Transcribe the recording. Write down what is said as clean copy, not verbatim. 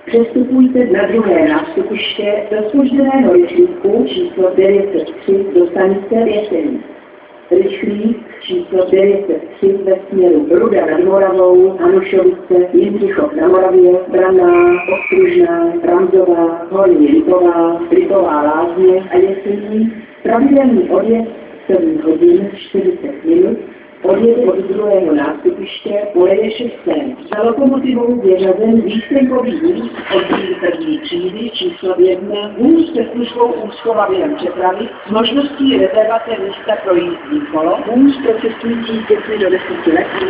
Přestupujte na druhé nástupiště do zpožděného rychlíku číslo 903 do stanice Věsený. Rychlík číslo 903 ve směru Ruda nad Moravou, Hanušovice, Jindřichov na Moravě, Branná, Ostružná, Ramzová, Horní Lipová Lázně a Jeseník. Pravidelný odjezd 7 hodin 40 minut. Odjede od druhého nástupiště koleje 6. Za lokomotivou vyřazen výstřelkový vůz oddíl první třídy číslo 1, vůz se službou úzkova během přepravy s možností rezervace místa pro jízdní kolo, vůz pro cestující z 5 do 10 let.